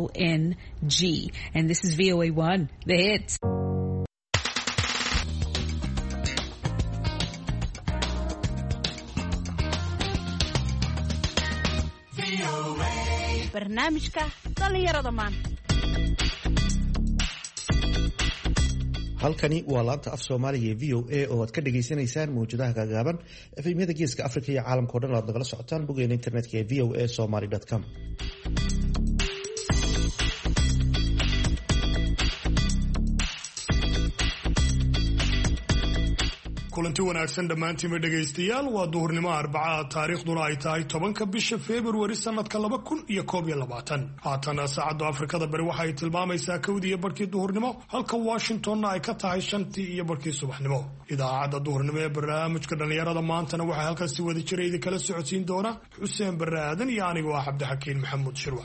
KONG. And this is VOA1, The Hits. barnaamijka dhalinyarada maanta. halkani waa laanta af soomaaliga ee VOA oo aad ka dhageysanaysaan mawjadaha gaagaaban efemyada geeska afrika iyo caalamka o dhan aad nagala socotaan boggeena internetka ee voasomali.com. kulanti wanaagsan dhammaantiinba dhegaystayaal waa duhurnimo Arbacada taariikhduna ay tahay 10 bisha February sanadka 2021 haatana saacadda Afrikada bari waxa ay tilmaamaysaa 1:00 duhurnimo halka Washingtonna ay ka tahay 5:00 subaxnimo. idaacadda duhurnimo ee barnaamijka dhalinyarada maantana waxay halkaas si wada jir idin kala socodsiin doona Xuseen Barre Aadan iyo aniga waa Cabdixakiin Maxamuud Shirwa.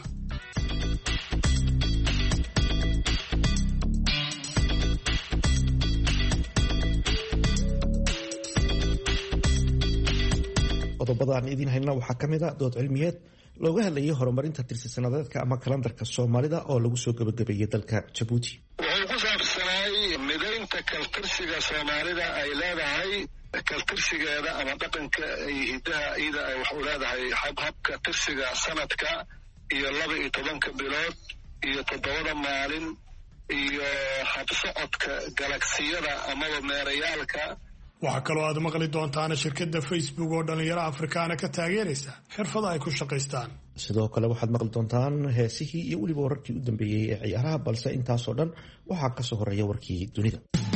qodobada aan idin hayna waxaa ka mid ah dood cilmiyeed looga hadlayay horumarinta tirsi-sanadeedka ama kalandarka Soomaalida oo lagu soo gabagabeeyay dalka Djibouti. wuxuu ku saabsanay midaynta kaltirsiga Soomaalida ay leedahay kaltirsigeeda ama dhaqanka hidaha iyada ay wax u leedahay habka tirsiga sanadka iyo 12 bilood iyo 7 maalin iyo habsocodka galaksiyada ama meerayaalka. waxaa kaloo aad maqli doontaan shirkadda Facebook oo dhalinyaro Afrikaana ka taageeraysa xirfada ay ku shaqaystaan. sidoo kale waxaad maqli doontaan heesihii iyo weliba wararkii u dambeeyay ee ciyaaraha balse intaasoo dhan waxaa ka soo horeeya warkii dunida.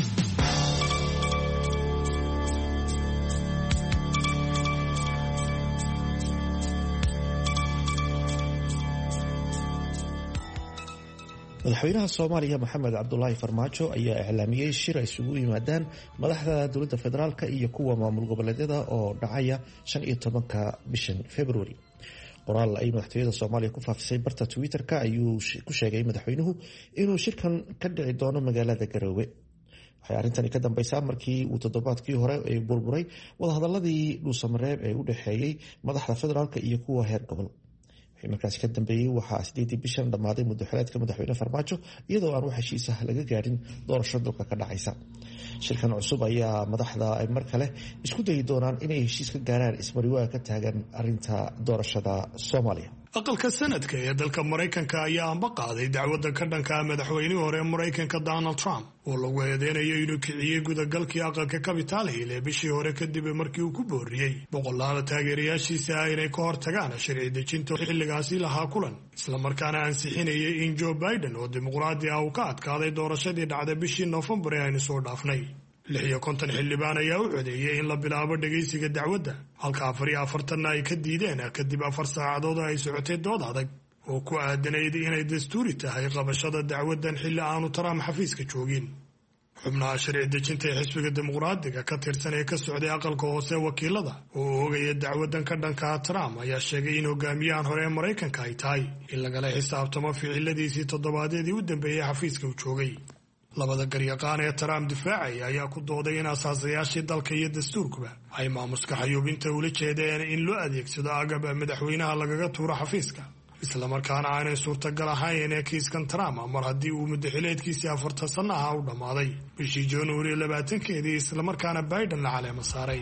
madaxweynaha Soomaaliya Maxamed Cabdullaahi Farmaajo ayaa iclaamiyay shir ay isugu yimaadaan madaxda dowladda federaalka iyo kuwa maamul goboleedyada oo dhacaya 15 bishan February. qoraal ay madaxtooyada Soomaaliya ku faafisay barta Twitter-ka ayuu ku sheegay madaxweynuhu inuu shirkan ka dhici doono magaalada Garowe. waxay arrintani ka dambaysaa markii uu toddobaadkii hore ay burburay wadahadaladii dhuusamareeb ee u dhaxeeyay madaxda federaalka iyo kuwa heer gobol. markaas ka dambeeyay waxaa 8 bishan dhamaaday muddaxileedka madaxweyne Farmaajo iyadoo aan wax heshiis ah laga gaarin doorasho dalka ka dhacaysa. shirkan cusub ayaa madaxda ay mar kale isku dayi doonaan inay heshiis ka gaaraan ismariwaaga ka taagan arrinta doorashada Soomaaliya. aqalka sanadka ee dalka Mareykanka ayaa amba qaaday dacwadda ka dhanka madaxweynihii hore ee Mareykanka Donald Trump oo lagu eedeynayo inuu kiciyay gudagalkii aqalka Capitol Hill ee bishii hore kadib markii uu ku booriyay boqolaal taageerayaashiisa inay ka hortagaan sharci dejinta xilligaasi lahaa kulan isla markaana ansixinayay in Joe Biden oo dimuqraadi ah uu ka adkaaday doorashadii dhacday bishii November ee aynu soo dhaafnay. 56 xildhibaan ayaa u codeeyay in la bilaabo dhageysiga dacwadda halka 44 ay ka diideen kadib 4 saacadood ay socotay dood adag oo ku aadanayd inay dastuuri tahay qabashada dacwaddan xilli aanu Trump xafiiska joogin. xubnaha sharci dejinta ee xisbiga dimuqraadiga ka tirsan ee ka socday aqalka hoose wakiilada oo oogaya dacwaddan ka dhanka Trump ayaa sheegay in hogaamiyahan hore ee Mareykanka ay tahay in lagala xisaabtamo ficiladiisii toddobaadyadii u dambeeyay xafiiska uu joogay. labada garyaqaan ee Trump difaacay ayaa ku dooday in asaasayaashii dalka iyo dastuurkuba ay maamuska xayuubinta ula jeedeen in loo adeegsado agab madaxweynaha lagaga tuuro xafiiska isla markaana aanay suurtagal ahayn ee kiiskan Trump mar haddii uu muddaxileedkiisii 40 sano ah u dhammaaday bishii January 20 isla markaana Biden la caleemo saaray.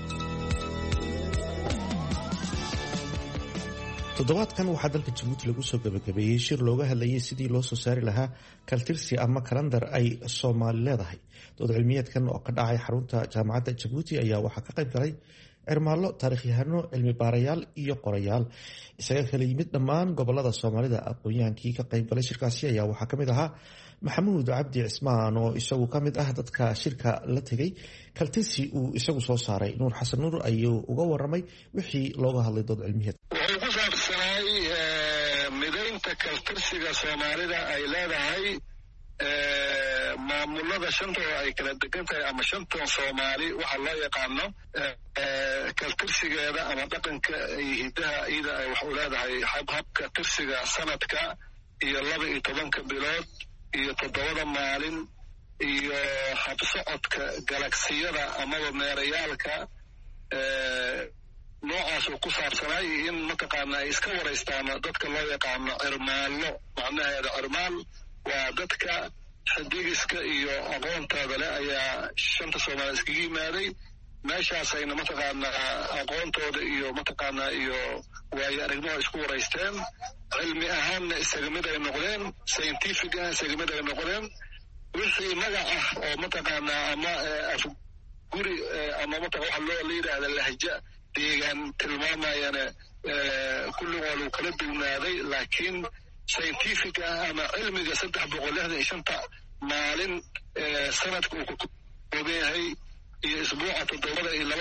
toddobaadkan waxaa dalka Djibouti lagu soo gabagabeeyay shir looga hadlayay sidii loo soo saari lahaa kaltirsi ama kalandar ay Soomaali leedahay. dood cilmiyeedkan oo ka dhacay xarunta jaamacadda Djibouti ayaa waxaa ka qayb galay cirmaalo taariikhyahano cilmi baarayaal iyo qorayaal isaga kala yimid dhammaan gobolada Soomaalida. aqoonyahaankii ka qayb galay shirkaasi ayaa waxaa ka mid ahaa Maxamuud Cabdi Cismaan oo isagu ka mid ah dadka shirka la tegay kaltirsi uu isagu soo saaray. Nuur Xasan Nuur ayuu uga waramay wixii looga hadlay dood cilmiyeed. wuxuu ku saabsanay midaynta kaltirsiga Soomaalida ay leedahay maamulada shanta oo ay kala degan tahay ama shantan Soomaali waxa loo yaqaano kaltirsigeeda ama dhaqanka hidaha iyada ay wax u leedahay habka tirsiga sanadka iyo 12 bilood iyo 7 maalin iyo habsocodka galaksiyada ama meerayaalka noocaas oo ku saabsanay in mataqaana ay iska waraystaan dadka loo yaqaano cirmaallo. macnaheeda cirmaal waa dadka xidigiska iyo aqoontooda leh ayaa shanta Soomaali iskaga yimaaday meeshaasayna mataqaana aqoontooda iyo mataqaana iyo waayo aragnimo isku waraysteen, cilmi ahaanna isaga mid ay noqdeen, scientific ah isaga mid ay noqdeen. wixii magac ah oo mataqaana ama afguri ama waxa loo yidhaahda lahja deegaan tilmaamayana kulli waa lagu kala duwnaaday, laakiin scientific ah ama cilmiga 365 maalin sanadka uu ku kooban yahay iyo isbuuca 7 iyo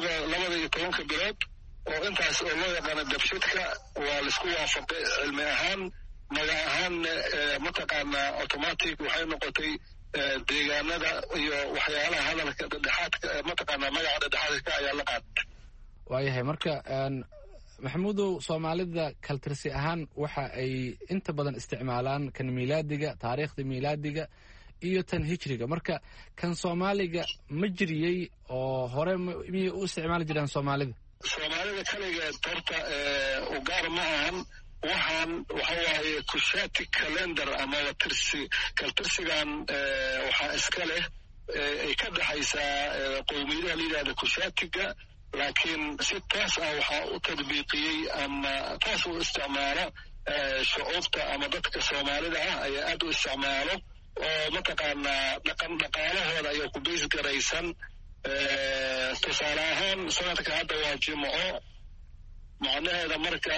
12 bilood oo intaas oo loo yaqaano dabshidka waa laisku waafaqay cilmi ahaan. magac ahaan mataqaana automatic waxay noqotay deegaanada iyo waxyaalaha hadalka dhexdhexaadka mataqaana magaca dhexdhexaadka ayaa la qaatay. waayahay marka maxamuudow, soomaalida kaltirsi ahaan waxa ay inta badan isticmaalaan kan miilaadiga, taariikhda miilaadiga iyo tan hijriga. marka kan Soomaaliga ma jiriyey oo hore miyay u isticmaali jireen Soomaalida kaligeed horta u gaar ma ahan. waxaan waxa waaye Kushati calendar ama kaltirsigan waxaa iska leh ay ka dhaxaysaa qowmiyadaha la yidhahda Kushatiga, laakiin si taas ah waxaa u tadbiiqiyey ama taas u isticmaalo shucuubta ama dadka Soomaalida ah ayaa aad u isticmaalo oo mataqaana dhaqaalahooda ayaa ku beys garaysan. tusaale ahaan sanadka hadda waa Jimco, macnaheeda marka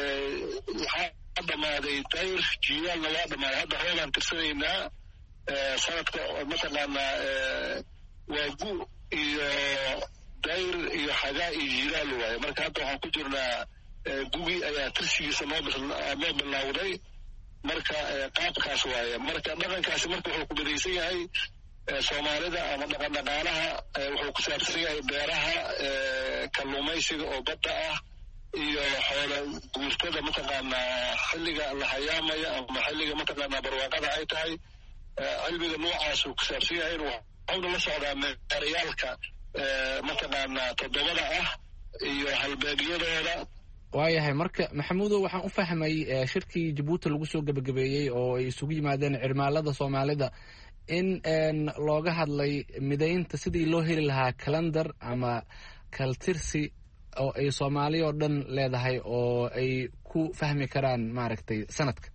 waxaa dhammaaday dayr, jiilaalna waa dhammaaday. hadda hoobaan tirsanaynaa sanadka mataqaana waa gu iyo dayr iyo xagaa iyo jiilaal waaye. marka hadda waxaan ku jirnaa gugi ayaa tirsigiisa noo bilowday. marka qaabkaas waaye. marka dhaqankaasi marka wuxuu ku bedaysan yahay Soomaalida ama dhaqaalaha wuxuu ku saabsan yahay beeraha, kalluumaysiga oo badda ah iyo xoola guurtada mataqaana xilliga la hayaamaya ama xilliga mataqaana barwaaqada ay tahay. cilmiga noocaasuu ku saabsan yahay. waxauna la socdaa meeryaalka mataqaana 7 ah iyo halbeegyadooda. waayahay marka maxamuudow, waxaan u fahmay shirkii Jabuuti lagu soo gabagabeeyey oo ay isugu yimaadeen cirmaalada Soomaalida in looga hadlay midaynta sidii loo heli lahaa calendar ama kaltirsi oo ay Soomaali oo dhan leedahay oo ay ku fahmi karaan maaragtay sanadka.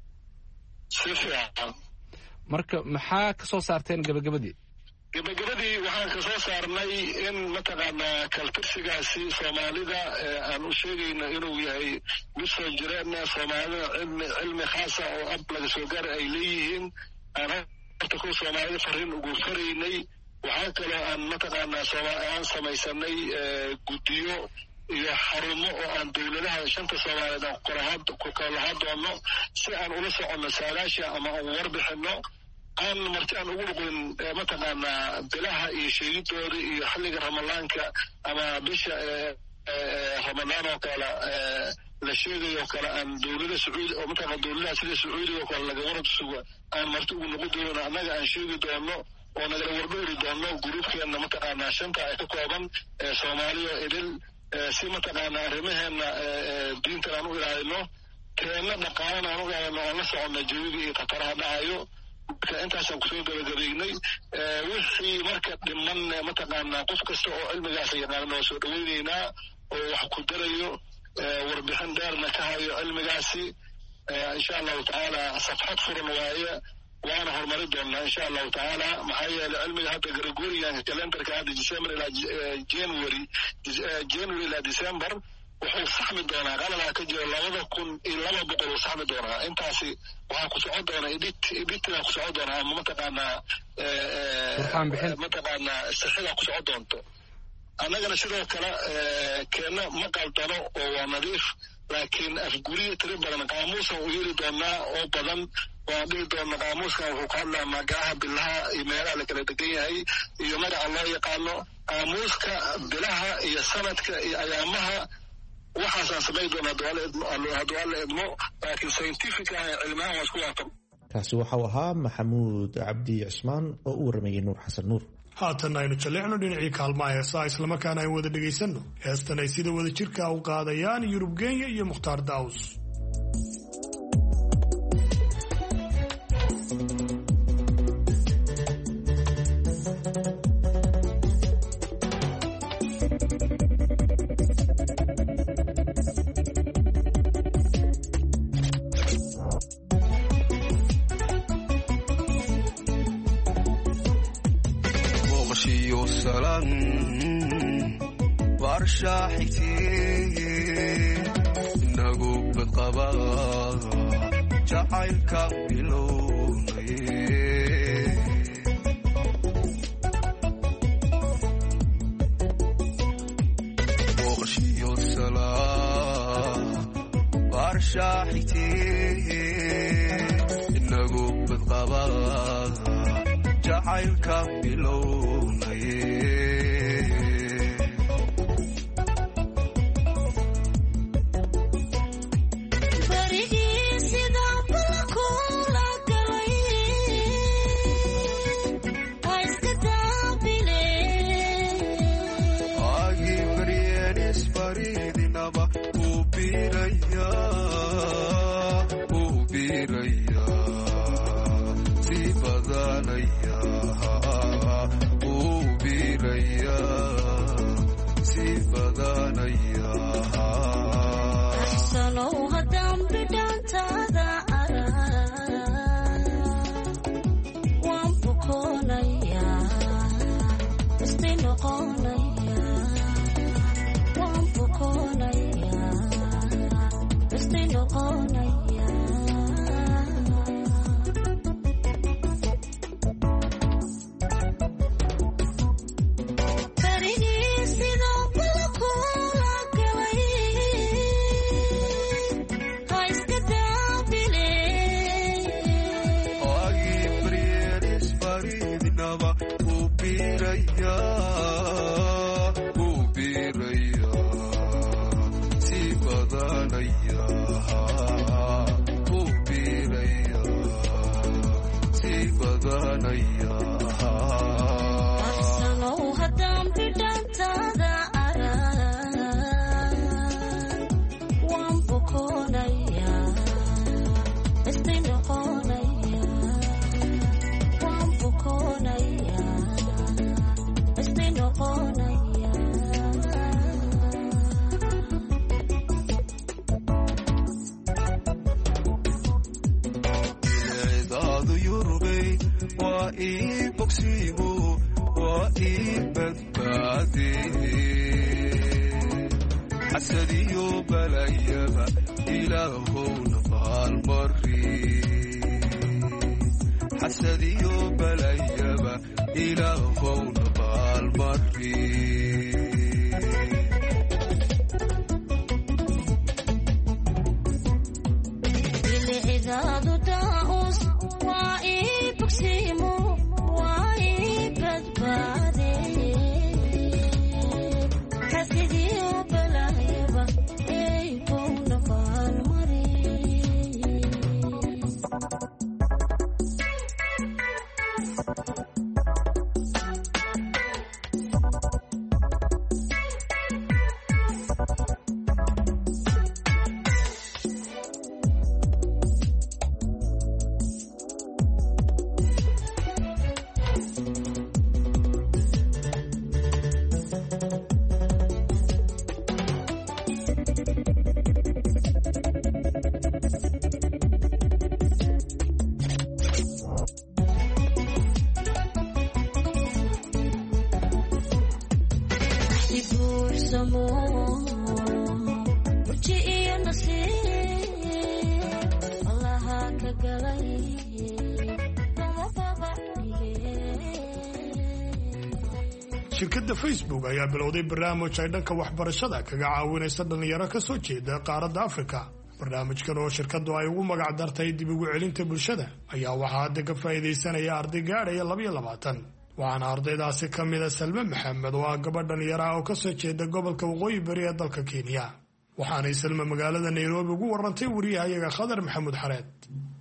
marka maxaa ka soo saarteen gabagabadii waxaan ka soo saarnay in mataqaana kaltirsigaasi Soomaalida aan u sheegayno inuu yahay mid soo jireen. Soomaalida cilmi khaasa oo ab laga soo gaara ay leeyihiin. horta ku Soomaalida fariin ugu faraynay. waxaa kaloo aan mataqaana aan samaysanay guddiyo iyo xarumo oo aan dowladaha shanta Soomaaliyeed aan ku kala hadoono si aan ula soconno saadaasha ama aan warbixino. aan marti aan ugu noqon mataqaana bilaha iyo sheegidooda iyo xilliga ramadaanka ama bisha ramadaan oo kale la sheegayo kale aan dowladda Sacuudi oo mataqaana dowladaha sida Sacuudiga oo kale laga warad sugo aan marti ugu noqon doono. annaga aan sheegi doono oo nagala warbixi doono gruubkeena mataqaana shanta ay ka kooban Soomaaliya idil si mataqaana arrimaheena diinta aan u ilaalino, keena dhaqaalana aan u ilaalino, aan la soconno jawiga iyo khataraha dhacayo. marka intaasaan kusoo gabagabeynay. wixii marka dhiman mataqaana qof kasta oo cilmigaas yaqaana waa soo dhaweyneynaa oo wax ku darayo warbixin dheerna ka hayo cilmigaasi. insha allahu tacaala safxad furan waaye, waana horumari doonaa insha allahu tacaala. maxaa yeelay cilmiga hadda Gregorian calendarka hadda December ilaa January ilaa December wuxuu saxmi doonaa qaladaha ka jira 2200 uu saxmi doonaa. intaasi waxaa ku socon doona editina ku socon doona ama mataqaana sixida ku socon doonto. annagana sidoo kale keena ma qaldano oo waa nadiif, laakiin afguriya tiri badan qaamuusan u yeeli doonaa oo badan. waan dhihi doona qaamuuskan wuxuu ka hadlaa magacaha bilaha iyo meelaha la kala degan yahay iyo magaca loo yaqaano. qaamuuska bilaha iyo sanadka iyo ayaamaha waxaasaan samayn doonaa hadduu alla idmo, laakiin scientific ah cilmihan waa isku waafaq. kaasi waxau ahaa maxamuud cabdi cismaan oo u waramayay Nuur Xasan Nuur. haatan aynu jalleecno dhinacii kaalmaha heesaa islamarkaana aynu wada dhegaysanno heestan ay sida wada jirka u qaadayaan Yurub Kenya iyo Mukhtaar Daawus. shirkadda Facebook ayaa bilowday barnaamij ay dhanka waxbarashada kaga caawinaysa dhalinyaro ka soo jeeda qaaradda Afrika. barnaamijkan oo shirkaddu ay ugu magac dartay dib ugu celinta bulshada ayaa waxaa hadda ka faa'iideysanaya arday gaadhaya 22 waxaana ardaydaasi ka mid ah Salma Maxamed oo ah gabadh dhalinyaro oo ka soo jeeda gobolka Waqooyi Bari ee dalka Kenya waxaana Salma magaalada Nairobi ugu warantay wariyahayaga Khadar Maxamuud Xareed.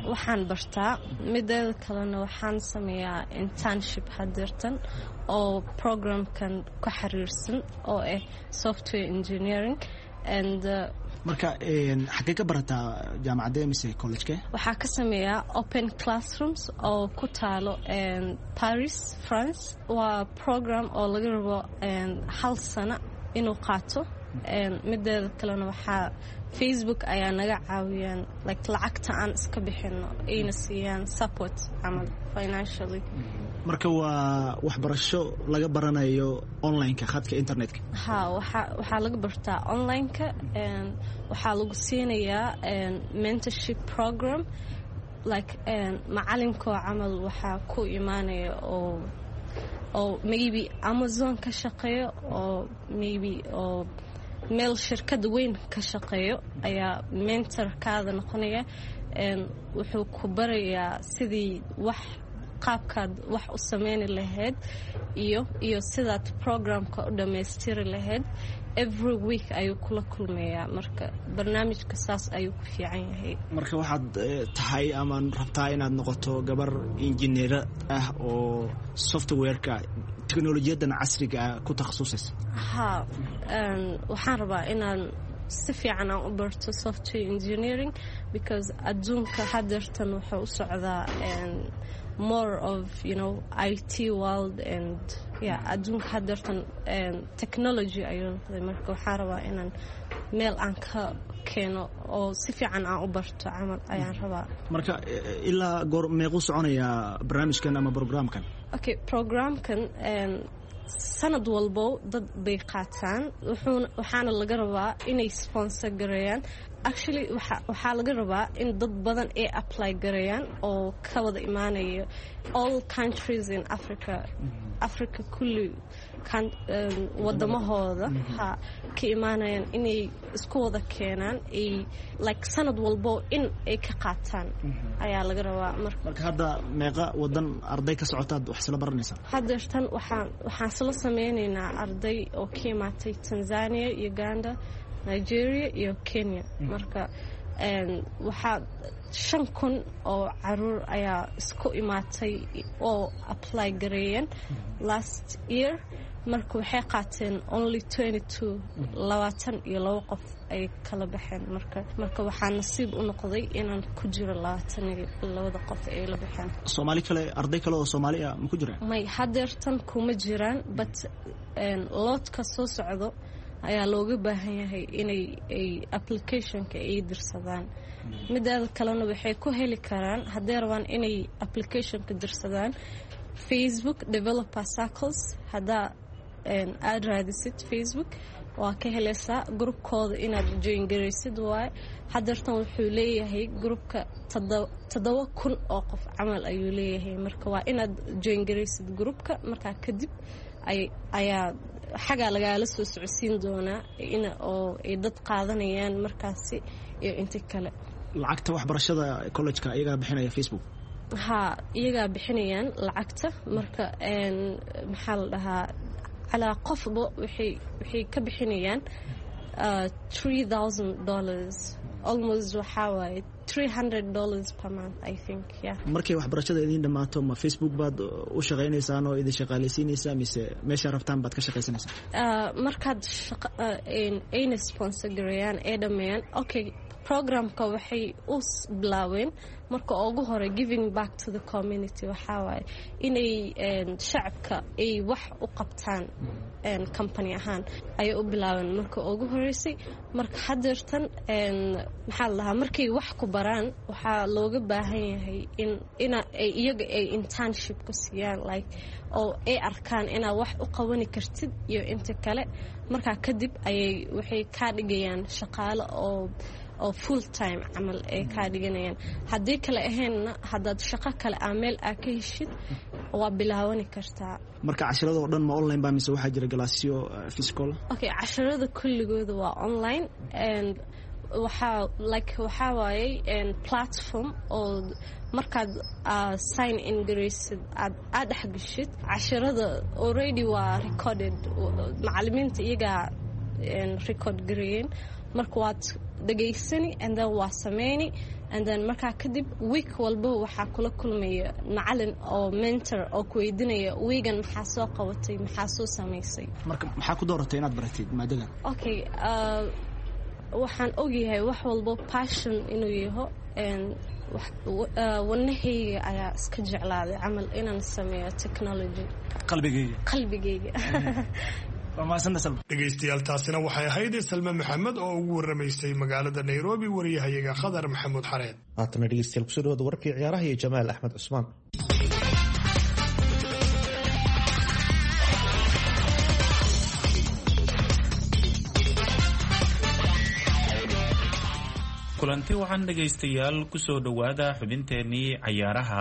waxaan bartaa mideeda kalena waxaan sameeyaa internship hadeertan oo programkan ku xiriirsan oo ah software engineering and marka xagee ka barataa jaamacadda mise college-ka waxaa ka sameeyaa open classrooms oo ku taalo Paris France waa program oo laga rabo hal sano inuu qaato mideeda kalena waxaa Facebook ayaa naga caawiyaan like lacagta aan iska bixino ayna siiyaan support ama financially marka waa waxbarasho laga baranayo online-ka khadka internet-ka waxaa laga bartaa online-ka waxaa lagu siinayaa mentorship program like macalinkoo camal waxaa ku imaanaya oo maybe Amazon ka shaqeeyo oo maybe oo meel shirkad weyn ka shaqeeyo ayaa mentorkaada noqonaya wuxuu ku barayaa sidii qaabkaad wax u sameyn lahayd iyo sidaad programka u dhammaystiri lahayd every week ayuu kula kulmayaa marka barnaamijka saas ayuu ku fiican yahay marka waxaad tahay ama rabtaa inaad noqoto gabar injineer ah oo software-ka teknolojiyadan casriga ah ku takhasusaysa waxaan rabaa inaan si fiican aan u barto software engineering because adduunka hadeertan wuxuu u socdaa more of IT world and adduunka hadeertan technology ayuu noqday marka waxaan rabaa inaan meel aan ka keeno oo si fiican aan u barto camal ayaan rabaa marka ilaa goor meequu soconayaa barnaamijkan ama programkan okay programkan sanad walbo dad bay qaataan waxaana laga rabaa inay sponsor gareeyaan actually waxaa laga rabaa in dad badan ay apply gareeyaan oo ka wada imaanaya all countries in Africa kulli wadamahooda ka imaanayaan inay isku wada keenaan like sanad walbo in ay ka qaataan ayaa laga rabaa marka hadda meeqa wadan arday ka socotaad wax isla baranaysaa hadeertan waxaan isla sameynaynaa arday oo ka imaatay Tanzania Uganda Nigeria iyo Kenya marka waxaa 5,000 oo caruur ayaa isku imaatay oo apply gareeyeen last year marka waxay qaateen only 22 qof ay kala baxeen marka waxaa nasiib u noqday inaan ku jiro 22 qof ay la baxeen Soomaali kale arday kale oo Soomaali ah ma ku jiraan may hadeertan kuma jiraan but loodka soo socdo ayaa looga baahan yahay inay applicationka ay dirsadaan midaada kalena waxay ku heli karaan haddii rabaan inay applicationka dirsadaan Facebook developer circles haddaa aad raadisid Facebook waa ka helaysaa groupkooda inaad join garaysid waaye hadeertan wuxuu leeyahay groupka 7,000 oo qof camal ayuu leeyahay marka waa inaad join garaysid groupka markaa kadib ayaa xagaa lagaala soo socodsiin doonaa oo ay dad qaadanayaan markaasi iyo inta kale lacagta waxbarashada college-ka iyagaa bixinaya Facebook iyagaa bixinayaan lacagta marka maxaa la dhahaa calaa qofba waxay ka bixinayaan $3,000 almost waxaa waaye $300 per month I think markay waxbarashada idin dhamaato ma Facebook baad u shaqaynaysaan oo idin shaqaalaysiinaysaa mise meesha rabtaan baad ka shaqaysanaysaa markaad ayna sponsor gareeyaan ee dhameeyaan okay programka waxay u bilaaween marka ugu hore giving back to the community waxaa waaye inay shacabka ay wax u qabtaan company ahaan ayay u bilaabeen marka ugu horeysay marka hadeertan maxaa la dhahaa markay wax ku baraan waxaa looga baahan yahay in iyaga ay internship ku siiyaan like oo ay arkaan inaad wax u qabani kartid iyo inta kale markaa kadib waxay ka dhigayaan shaqaale oo full time camal ay ka dhiganayaan haddii kale ahaynna haddaad shaqo kale meel ka heshid waa bilaawani kartaa marka casharada oo dhan ma online baa mise waxaa jira galaasyo physical okay casharada kulligooda waa online and waxaa waaye platform oo markaad sign in garaysid aad dhexgashid casharada already waa recorded macallimiinta iyagaa record gareeyeen marka dhageysani and then waa sameyni and then markaa kadib week walba waxaa kula kulmaya macalin oo mentor oo ku weydiinaya weegan maxaa soo qabatay maxaa soo samaysay. marka maxaa ku dooratay inaad baratid maadadan? Okay, waxaan ogyahay wax walba passion inuu yaho wanahayga ayaa iska jeclaaday camal inaan sameeyo technology qalbigayga. dhegaystayaal taasina waxay ahayd Salma Maxamed oo ugu waramaysay magaalada Nairobi wariyahayaga Khadar Maxamuud Xareed. haatana dhegaystayaal kusoo dhawaada warkii ciyaaraha iyo Jamaal Axmed Cusmaan. kulanti waxaan dhegaystayaal kusoo dhawaada xubinteenii ciyaaraha.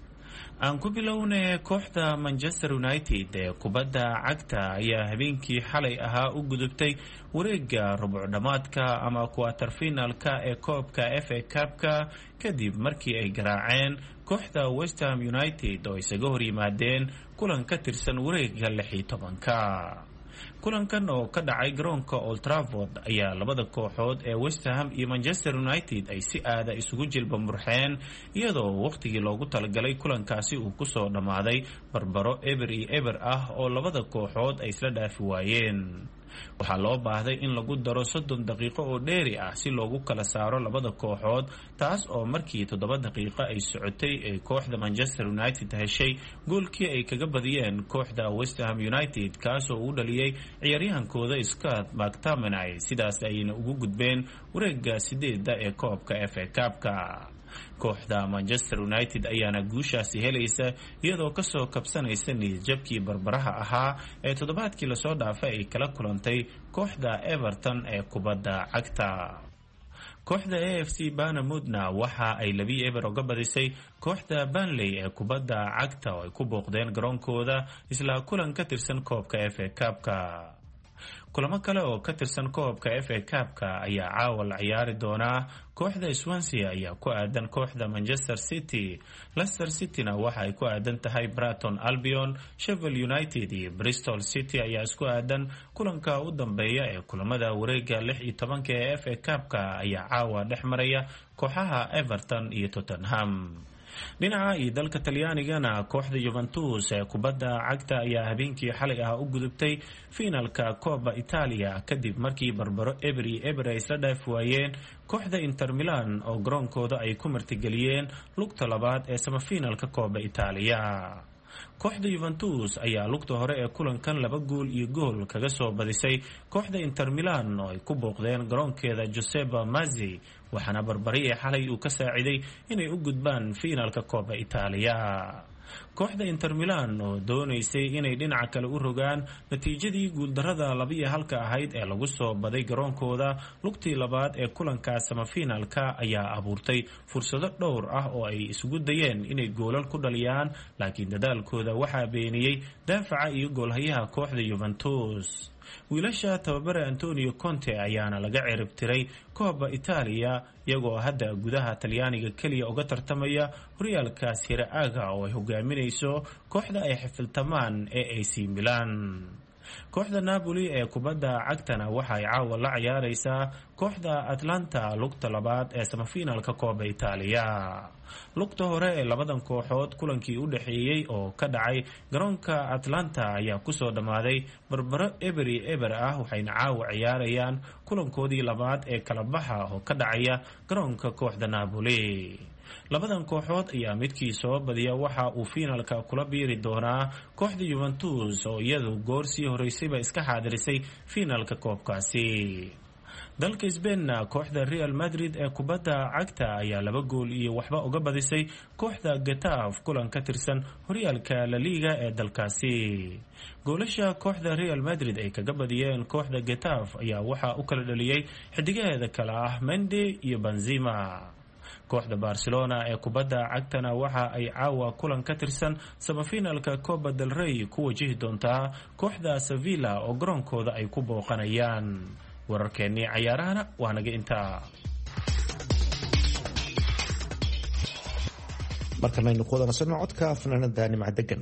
aan ku bilownay kooxda Manchester United ee kubadda cagta ayaa habeenkii xalay ahaa u gudubtay wareegga rubuc dhamaadka ama quarter finalka ee koobka FA Cup-ka kadib markii ay garaaceen kooxda West Ham United oo isaga hor yimaadeen kulan ka tirsan wareegga 16-ka. kulankan oo ka dhacay garoonka Old Trafford ayaa labada kooxood ee West Ham iyo Manchester United ay si aada isugu jilba murxeen iyadoo waqtigii loogu talagalay kulankaasi uu kusoo dhamaaday barbaro eber ah oo labada kooxood ay isla dhaafi waayeen. waxaa loo baahday in lagu daro 30 daqiiqo oo dheeri ah si loogu kala saaro labada kooxood, taas oo markii 7 daqiiqo ay socotay ay kooxda Manchester United heshay goolkii ay kaga badiyeen kooxda West Ham United kaas oo u dhaliyay ciyaaryahankooda Scott McTominay, sidaas ayayna ugu gudbeen wareegga 8 ee koobka FA Cup-ka. kooxda Manchester United ayaana guushaasi helaysa iyadoo kasoo kabsanaysa niyadjabkii barbaraha ahaa ee toddobaadkii lasoo dhaafay ay kala kulantay kooxda Everton ee kubadda cagta. kooxda AFC Bournemouthna waxa ay 2-0 uga badisay kooxda Burnley ee kubadda cagta oo ay ku booqdeen garoonkooda isla kulan ka tirsan koobka FA Cup-ka. kulamo kale oo ka tirsan koobka FA Cup-ka ayaa caawa la ciyaari doonaa. kooxda Swansea ayaa ku aadan kooxda Manchester City, Leicester City-na waxa ay ku aadan tahay Brighton Albion, Sheffield United iyo Bristol City ayaa isku aadan. kulanka u dambeeya ee kulamada wareegga 16 ee FA Cup-ka ayaa caawa dhex maraya kooxaha Everton iyo Tottenham. dhinaca iyo dalka Talyaanigana kooxda Juventus ee kubadda cagta ayaa habeenkii xalay ah u gudubtay finalka Coppa Italia kadib markii barbaro eber ay isla dhaafi waayeen kooxda Inter Milan oo garoonkooda ay ku martigeliyeen lugta labaad ee semifinalka Coppa Italia. kooxda Juventus ayaa lugta hore ee kulankan 2-gool kaga soo badisay kooxda Inter Milan oo ay ku booqdeen garoonkeeda Giuseppe Meazza, waxaana barbariye xalay uu ka saaciday inay u gudbaan finalka Coppa Italia. kooxda Inter Milan oo doonaysay inay dhinaca kale u rogaan natiijadii guuldarada 2-1 ahayd ee lagu soo baday garoonkooda lugtii labaad ee kulanka semifinalka ayaa abuurtay fursado dhowr ah oo ay isugu dayeen inay goolal ku dhaliyaan, laakiin dadaalkooda waxaa beeniyay daafaca iyo goolhayaha kooxda Juventus. wiilasha tababare Antonio Conte ayaana laga cirib tiray Coppa Italia iyagoo hadda gudaha Talyaaniga kaliya uga tartamaya horyaalka Serie A oo ay hogaaminayso kooxda ay xifiltamaan ee AC Milan. kooxda Napoli ee kubadda cagtana waxa ay caawa la ciyaaraysaa kooxda Atlanta lugta labaad ee semifinalka Coppa Italia. lugta hore ee labadan kooxood kulankii u dhaxeeyay oo ka dhacay garoonka Atlanta ayaa kusoo dhamaaday barbaro eber ah, waxayna caawa ciyaarayaan kulankoodii labaad ee kala baxa oo ka dhacaya garoonka kooxda Napoli. labadan kooxood ayaa midkii soo badiya waxa uu finalka kula biiri doonaa kooxda Juventus oo iyadu goor sii horeysayba iska xaadirisay finalka koobkaasi. dalka Spain kooxda Real Madrid ee kubadda cagta ayaa 2-0 uga badisay kooxda Getafe kulan ka tirsan horyaalka La Liga ee dalkaasi. goolasha kooxda Real Madrid ay kaga badiyeen kooxda Getafe ayaa waxa u kala dhaliyay xidigaheeda kala ah Mendy iyo Benzema. kooxda Barcelona ee kubadda cagtana waxa ay caawa kulan ka tirsan semifinalka Copa del Rey ku wajihi doontaa kooxda Sevilla oo garoonkooda ay ku booqanayaan. wararkeennii cayaarahana waa naga intaa. markan aynu ku wada nasanno codka fanaanada Nimca Degan.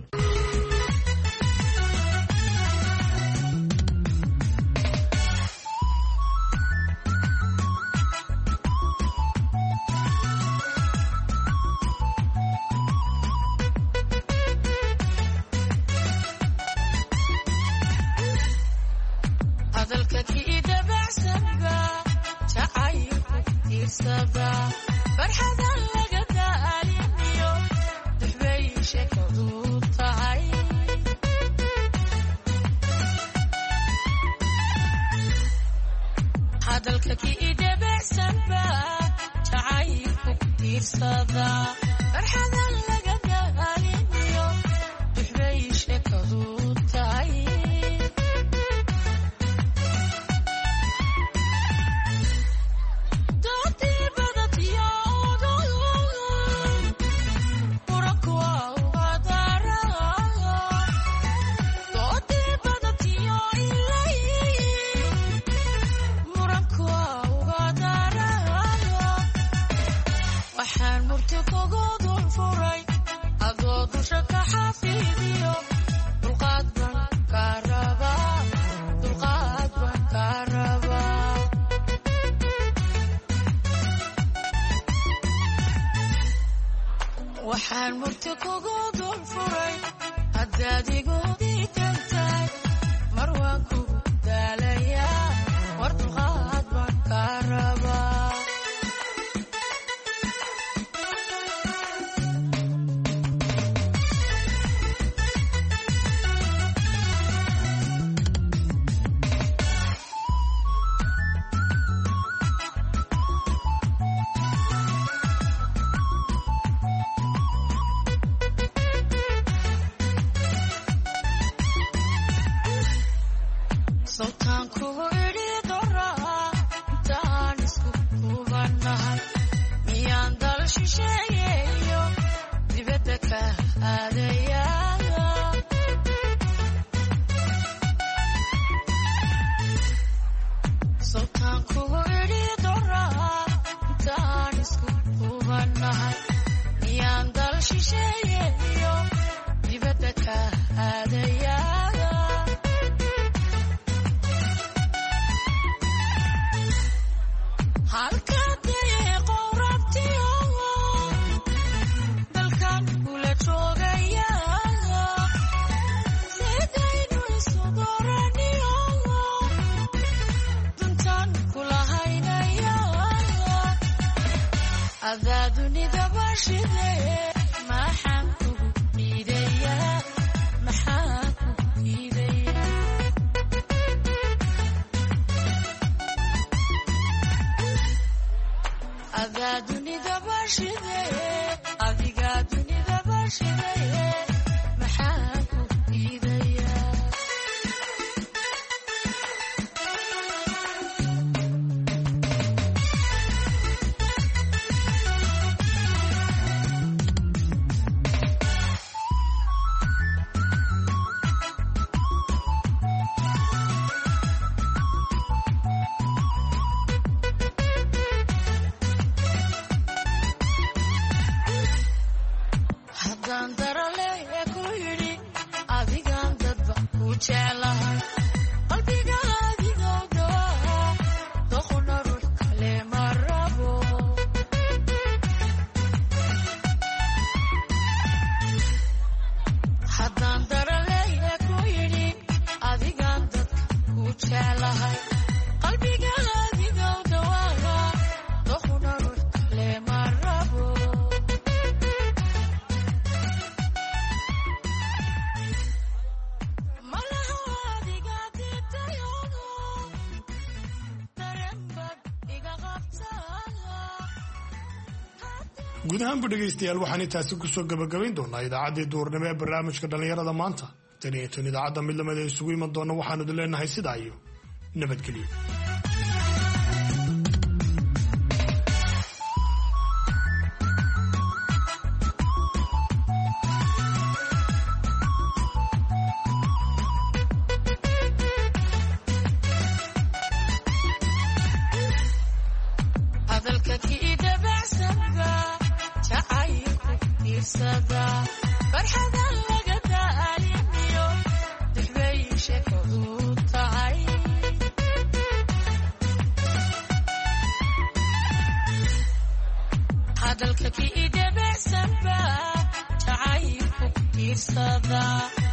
guud ahaanba dhegaystayaal waxaan intaasi kusoo gabagabayn doonaa idaacaddii duurnimo ee barnaamijka dhallinyarada maanta tan iyo tan idaacadda mid lamid ee isugu iman doona waxaanu idin leenahay sidaa iyo nabadgelyo. hadalka ki idabacsanba jacaylku fiirsada